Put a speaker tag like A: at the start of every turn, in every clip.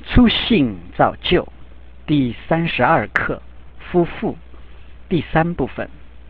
A: 初信造就第32课夫妇第3部分。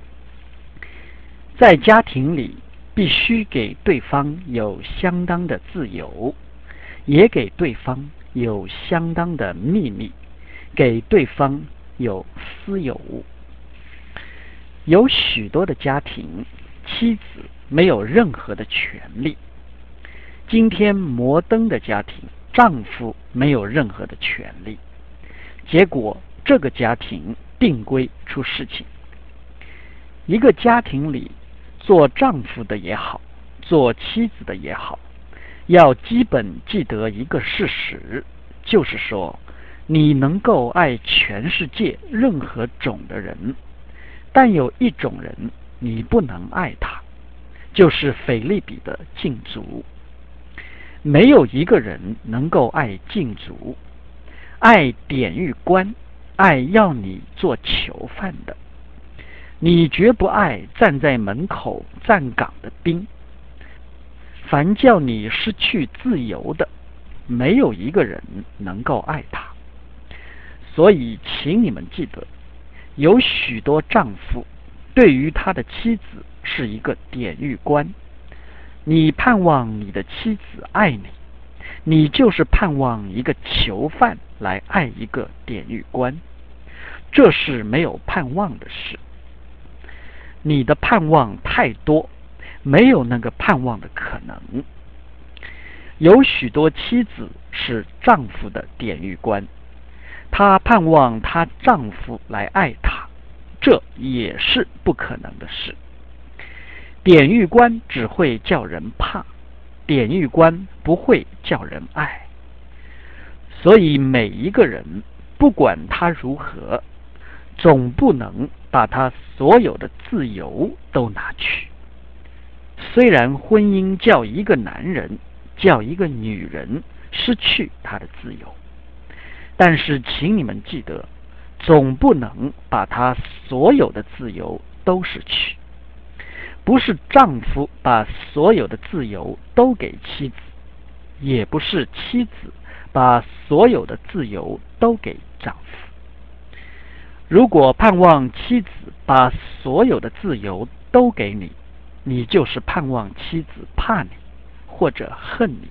A: 在家庭里必须给对方有相当的自由，也给对方有相当的秘密，给对方有私有物。有许多的家庭，妻子没有任何的权利。今天摩登的家庭，丈夫没有任何的权利，结果这个家庭定规出事情。一个家庭里，做丈夫的也好，做妻子的也好，要基本记得一个事实，就是说，你能够爱全世界任何种的人，但有一种人你不能爱他，就是腓立比的禁足。没有一个人能够爱禁足，爱典狱官，爱要你做囚犯的。你绝不爱站在门口站岗的兵。凡叫你失去自由的，没有一个人能够爱他。所以请你们记得，有许多丈夫对于他的妻子是一个典狱官。你盼望你的妻子爱你，你就是盼望一个囚犯来爱一个典狱官，这是没有盼望的事。你的盼望太多，没有那个盼望的可能。有许多妻子是丈夫的典狱官，她盼望她丈夫来爱她，这也是不可能的事。典狱官只会叫人怕，典狱官不会叫人爱。所以每一个人，不管他如何，总不能把他所有的自由都拿去。虽然婚姻叫一个男人，叫一个女人失去他的自由，但是请你们记得，总不能把他所有的自由都失去。不是丈夫把所有的自由都给妻子，也不是妻子把所有的自由都给丈夫。如果盼望妻子把所有的自由都给你，你就是盼望妻子怕你或者恨你。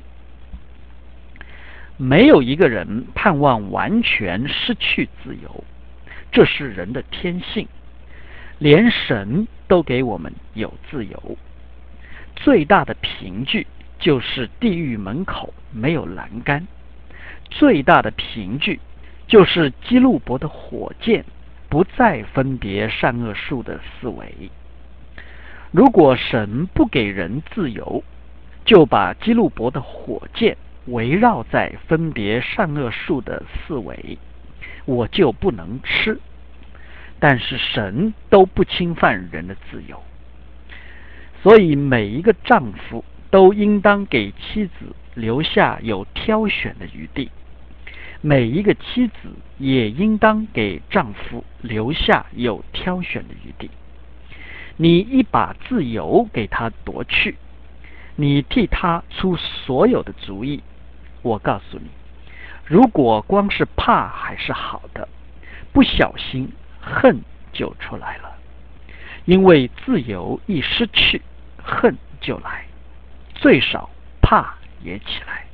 A: 没有一个人盼望完全失去自由，这是人的天性。连神都给我们有自由。最大的凭据就是地狱门口没有栏杆，最大的凭据就是基路伯的火箭不再分别善恶树的四围。如果神不给人自由，就把基路伯的火箭围绕在分别善恶树的四围，我就不能吃。但是神都不侵犯人的自由，所以每一个丈夫都应当给妻子留下有挑选的余地，每一个妻子也应当给丈夫留下有挑选的余地。你一把自由给他夺去，你替他出所有的主意，我告诉你，如果光是怕还是好的，不小心恨就出来了。因为自由一失去，恨就来，最少怕也起来。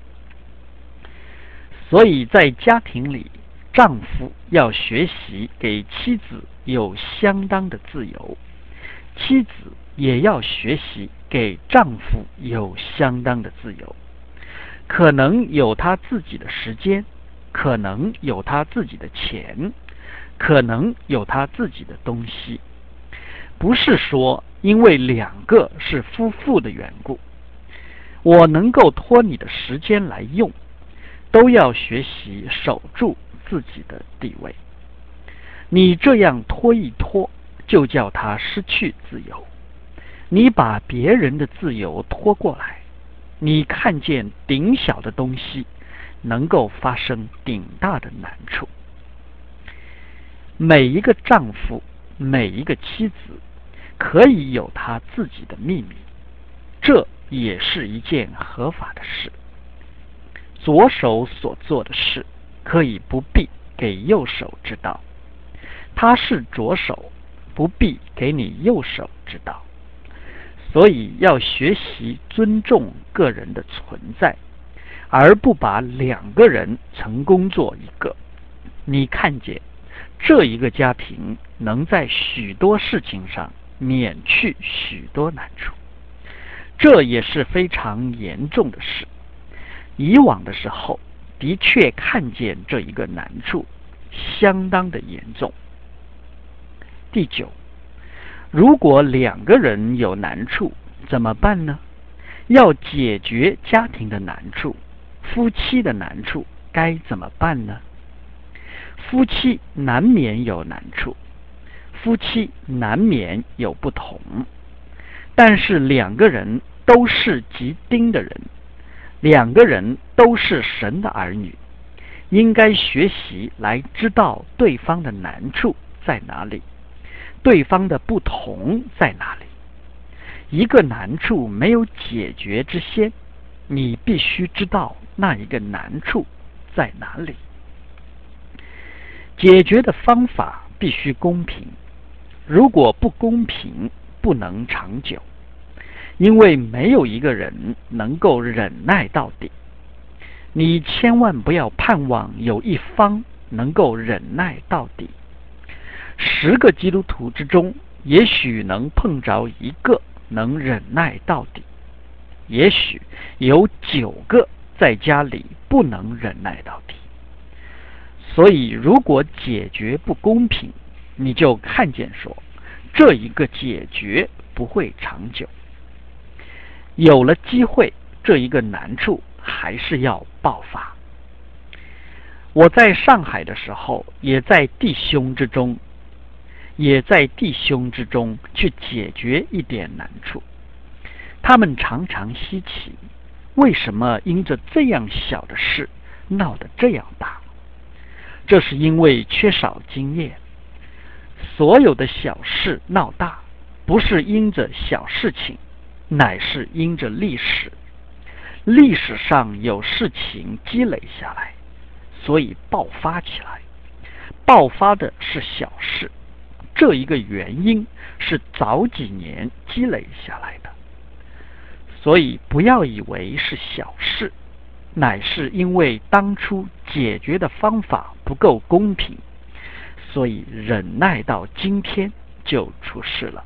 A: 所以在家庭里，丈夫要学习给妻子有相当的自由，妻子也要学习给丈夫有相当的自由。可能有他自己的时间，可能有他自己的钱，可能有他自己的东西。不是说因为两个是夫妇的缘故，我能够拖你的时间来用，都要学习守住自己的地位。你这样拖一拖，就叫他失去自由。你把别人的自由拖过来，你看见顶小的东西，能够发生顶大的难处。每一个丈夫，每一个妻子，可以有他自己的秘密，这也是一件合法的事。左手所做的事， 可以不必给右手知道。他是左手，不必给你右手知道。所以要学习尊重个人的存在，而不把两个人成功做一个。你看见这一个家庭能在许多事情上免去许多难处，这也是非常严重的事。以往的时候的确看见这一个难处相当的严重。第九，如果两个人有难处怎么办呢？要解决家庭的难处，夫妻的难处该怎么办呢？夫妻难免有难处，夫妻难免有不同，但是两个人都是极丁的人，两个人都是神的儿女，应该学习来知道对方的难处在哪里，对方的不同在哪里。一个难处没有解决之先，你必须知道那一个难处在哪里。解决的方法必须公平，如果不公平，不能长久，因为没有一个人能够忍耐到底。你千万不要盼望有一方能够忍耐到底。10个基督徒之中，也许能碰着一个能忍耐到底，也许有9个在家里不能忍耐到底。所以如果解决不公平，你就看见说这一个解决不会长久。有了机会，这一个难处还是要爆发。我在上海的时候，也在弟兄之中去解决一点难处。他们常常稀奇，为什么因着这样小的事闹得这样大？这是因为缺少经验。所有的小事闹大，不是因着小事情，乃是因着历史。历史上有事情积累下来，所以爆发起来。爆发的是小事，这一个原因是早几年积累下来的。所以不要以为是小事，乃是因为当初解决的方法不够公平，所以忍耐到今天就出事了。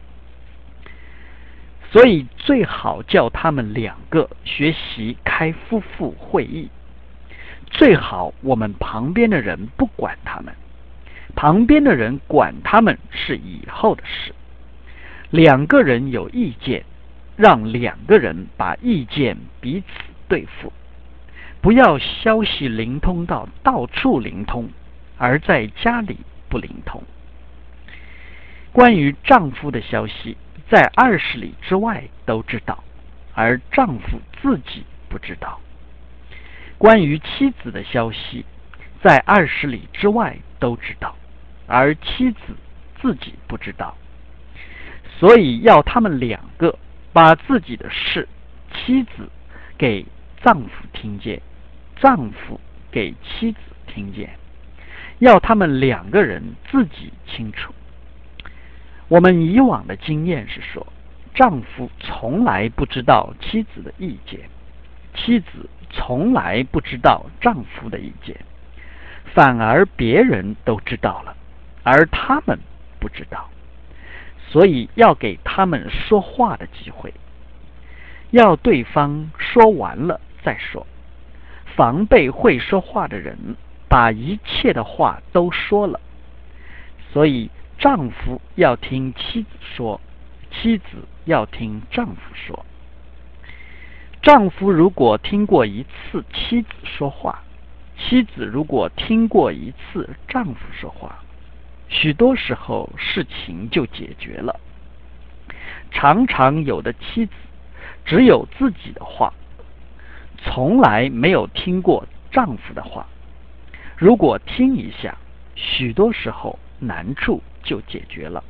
A: 所以最好叫他们2个学习开夫妇会议，最好我们旁边的人不管他们，旁边的人管他们是以后的事。2个人有意见，让2个人把意见彼此对付，不要消息灵通到处灵通，而在家里不灵通。关于丈夫的消息，在20里之外都知道，而丈夫自己不知道。关于妻子的消息，在20里之外都知道，而妻子自己不知道。所以要他们2个把自己的事，妻子给丈夫听见，丈夫给妻子听见，要他们2个人自己清楚。我们以往的经验是说，丈夫从来不知道妻子的意见，妻子从来不知道丈夫的意见，反而别人都知道了，而他们不知道。所以要给他们说话的机会，要对方说完了再说。防备会说话的人，把一切的话都说了。所以丈夫要听妻子说，妻子要听丈夫说。丈夫如果听过1次妻子说话，妻子如果听过1次丈夫说话，许多时候事情就解决了。常常有的妻子只有自己的话，从来没有听过丈夫的话。如果听一下，许多时候难处就解决了。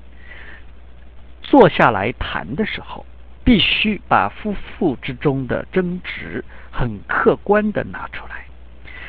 A: 坐下来谈的时候，必须把夫妇之中的争执很客观地拿出来，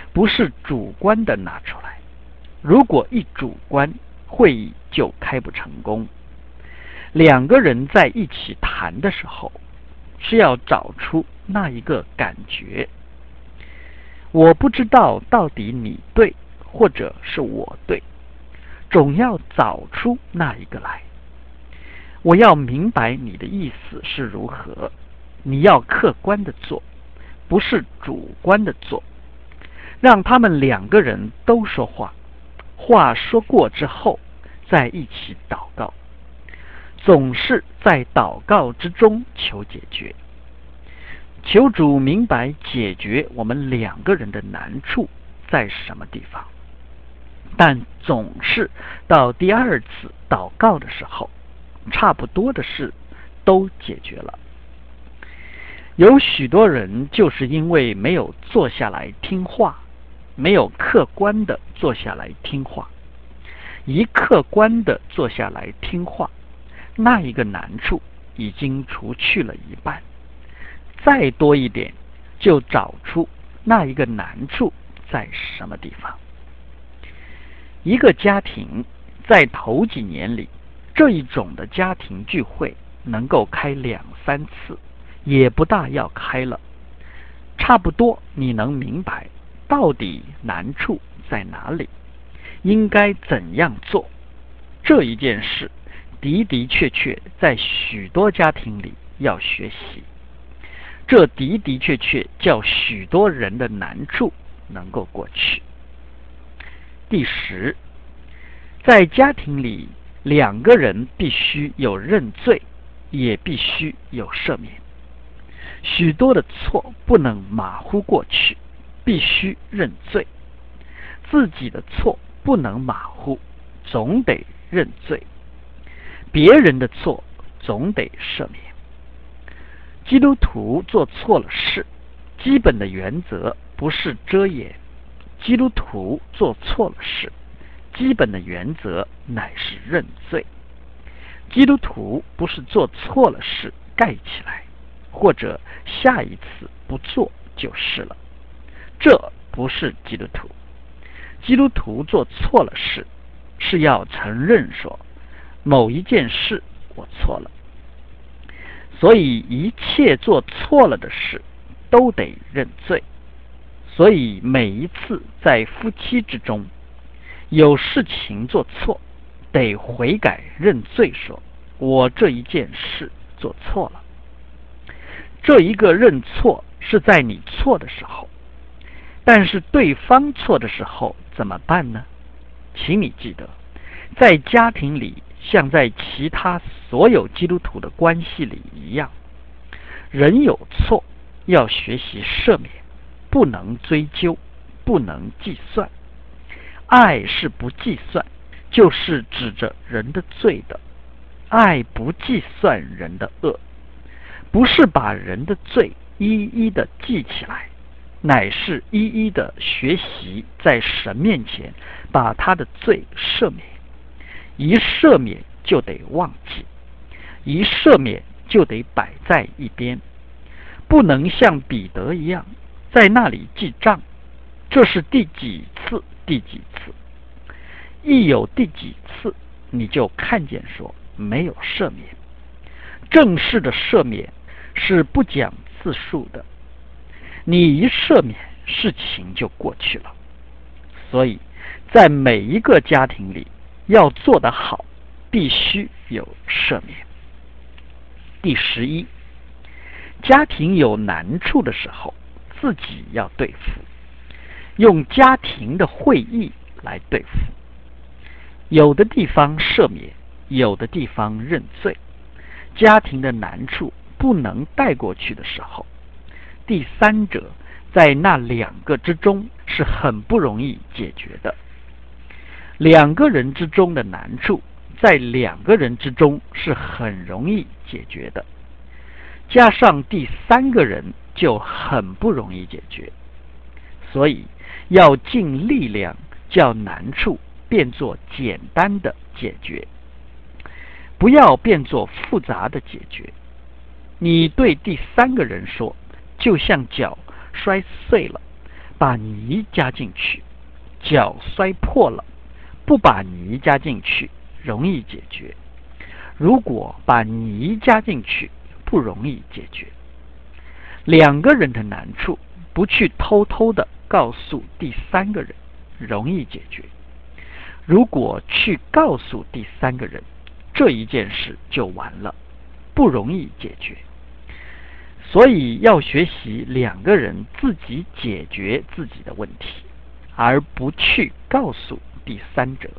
A: 不是主观的拿出来。如果一主观，会议就开不成功。两个人在一起谈的时候，是要找出那一个感觉。我不知道到底你对，或者是我对，总要找出那一个来。我要明白你的意思是如何，你要客观的做，不是主观的做。让他们两个人都说话，话说过之后，再一起祷告。总是在祷告之中求解决，求主明白解决我们两个人的难处在什么地方。但总是到第二次祷告的时候，差不多的事都解决了。有许多人就是因为没有坐下来听话，没有客观的坐下来听话。一客观的坐下来听话，那一个难处已经除去了一半，再多一点就找出那一个难处在什么地方。一个家庭在头几年里，这一种的家庭聚会能够开2、3次，也不大要开了。差不多你能明白到底难处在哪里，应该怎样做。这一件事的的确确在许多家庭里要学习，这的的确确叫许多人的难处能够过去。第10，在家庭里，两个人必须有认罪，也必须有赦免。许多的错不能马虎过去，必须认罪。自己的错不能马虎，总得认罪。别人的错总得赦免。基督徒做错了事，基本的原则不是遮掩。基督徒做错了事，基本的原则乃是认罪。基督徒不是做错了事盖起来，或者下一次不做就是了，这不是基督徒。基督徒做错了事，是要承认说某一件事我错了。所以一切做错了的事都得认罪。所以每一次在夫妻之中有事情做错，得悔改认罪，说我这一件事做错了。这一个认错是在你错的时候，但是对方错的时候怎么办呢？请你记得，在家庭里像在其他所有基督徒的关系里一样，人有错要学习赦免，不能追究，不能计算。爱是不计算，就是指着人的罪的。爱不计算人的恶，不是把人的罪一一的记起来，乃是一一的学习在神面前把他的罪赦免。一赦免就得忘记，一赦免就得摆在一边，不能像彼得一样在那里记账，这是第几次第几次。一有第几次，你就看见说没有赦免。正式的赦免是不讲字数的，你一赦免，事情就过去了。所以在每一个家庭里要做得好，必须有赦免。第11，家庭有难处的时候，自己要对付，用家庭的会议来对付。有的地方赦免，有的地方认罪。家庭的难处不能带过去的时候，第三者在那2个之中是很不容易解决的。2个人之中的难处，在2个人之中是很容易解决的，加上第3个人就很不容易解决。所以要尽力量叫难处变作简单的解决，不要变作复杂的解决。你对第3个人说，就像脚摔碎了， 把泥加进去，脚摔破了，不把泥加进去容易解决。如果把泥加进去，不容易解决。两个人的难处，不去偷偷的告诉第三个人，容易解决。如果去告诉第三个人，这一件事就完了，不容易解决。所以要学习两个人自己解决自己的问题，而不去告诉第三者。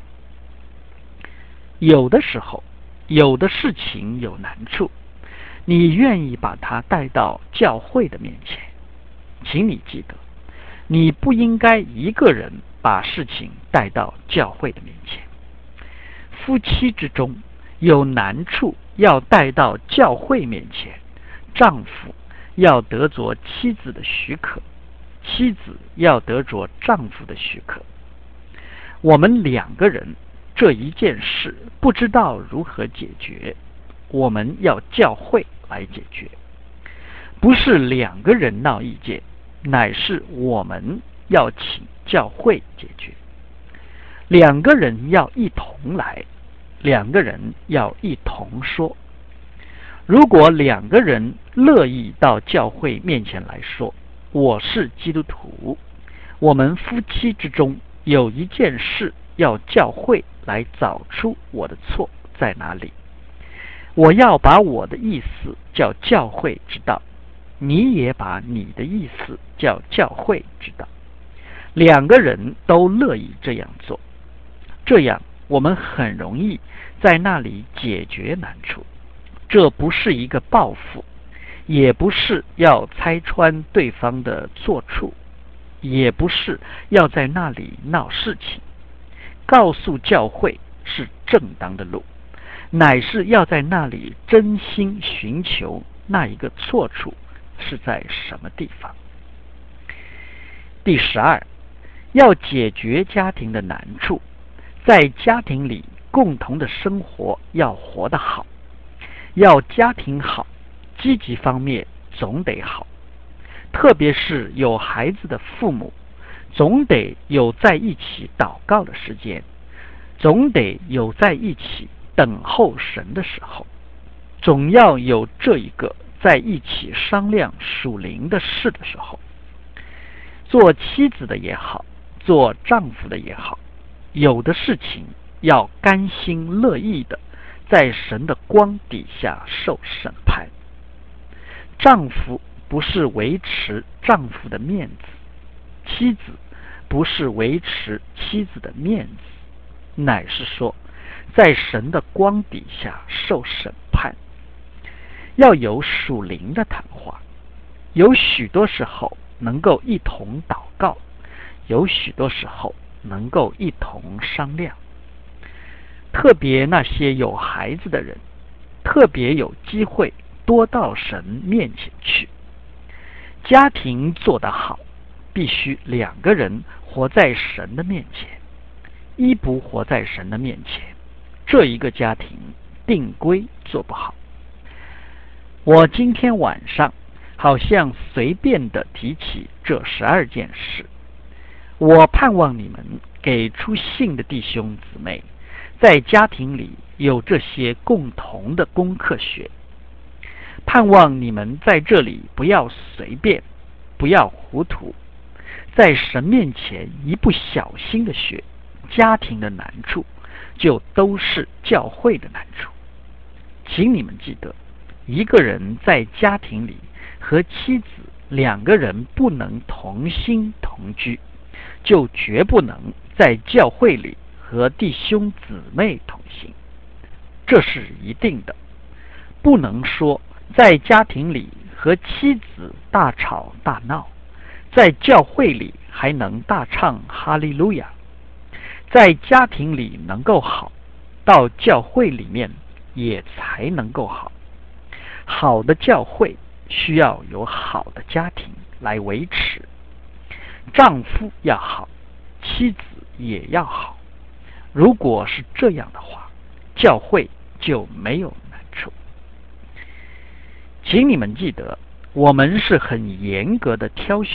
A: 有的时候，有的事情有难处，你愿意把它带到教会的面前，请你记得，你不应该一个人把事情带到教会的面前。夫妻之中有难处要带到教会面前，丈夫要得着妻子的许可，妻子要得着丈夫的许可。我们两个人这一件事不知道如何解决，我们要教会来解决。不是两个人闹意见，乃是我们要请教会解决。两个人要一同来，两个人要一同说。如果两个人乐意到教会面前来说，我是基督徒，我们夫妻之中有一件事要教会来找出我的错在哪里，我要把我的意思叫教会知道，你也把你的意思叫教会知道。两个人都乐意这样做，这样我们很容易在那里解决难处。这不是一个报复，也不是要拆穿对方的错处，也不是要在那里闹事情。告诉教会是正当的路，乃是要在那里真心寻求那一个错处是在什么地方。第12，要解决家庭的难处，在家庭里共同的生活要活得好。要家庭好，积极方面总得好，特别是有孩子的父母，总得有在一起祷告的时间，总得有在一起等候神的时候，总要有这一个在一起商量属灵的事的时候。做妻子的也好，做丈夫的也好，有的事情要甘心乐意的在神的光底下受审判。丈夫不是维持丈夫的面子，妻子不是维持妻子的面子，乃是说在神的光底下受审判。要有属灵的谈话，有许多时候能够一同祷告，有许多时候能够一同商量。特别那些有孩子的人，特别有机会多到神面前去。家庭做得好，必须两个人活在神的面前。一不活在神的面前，这一个家庭定规做不好。我今天晚上好像随便的提起这12件事，我盼望你们给出信的弟兄姊妹在家庭里有这些共同的功课学，盼望你们在这里不要随便，不要糊涂，在神面前一不小心的学，家庭的难处就都是教会的难处。请你们记得，一个人在家庭里和妻子两个人不能同心同居，就绝不能在教会里和弟兄姊妹同行，这是一定的。不能说在家庭里和妻子大吵大闹，在教会里还能大唱哈利路亚。在家庭里能够好，到教会里面也才能够好。好的教会需要有好的家庭来维持。丈夫要好，妻子也要好。如果是这样的话，教会就没有难处。请你们记得，我们是很严格的挑选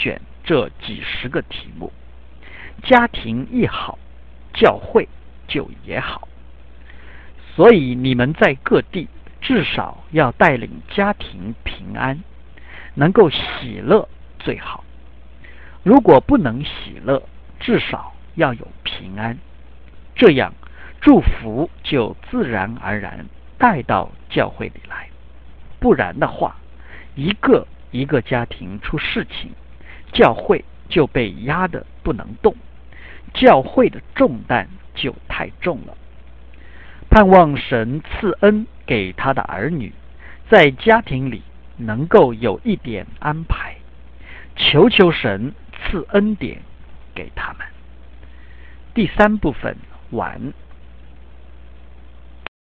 A: 这几十个题目。家庭一好，教会就也好。所以你们在各地至少要带领家庭平安，能够喜乐最好。如果不能喜乐，至少要有平安，这样祝福就自然而然带到教会里来。不然的话，一个一个家庭出事情，教会就被压得不能动，教会的重担就太重了。盼望神赐恩给他的儿女，在家庭里能够有一点安排，求求神赐恩典给他们。第三部分完。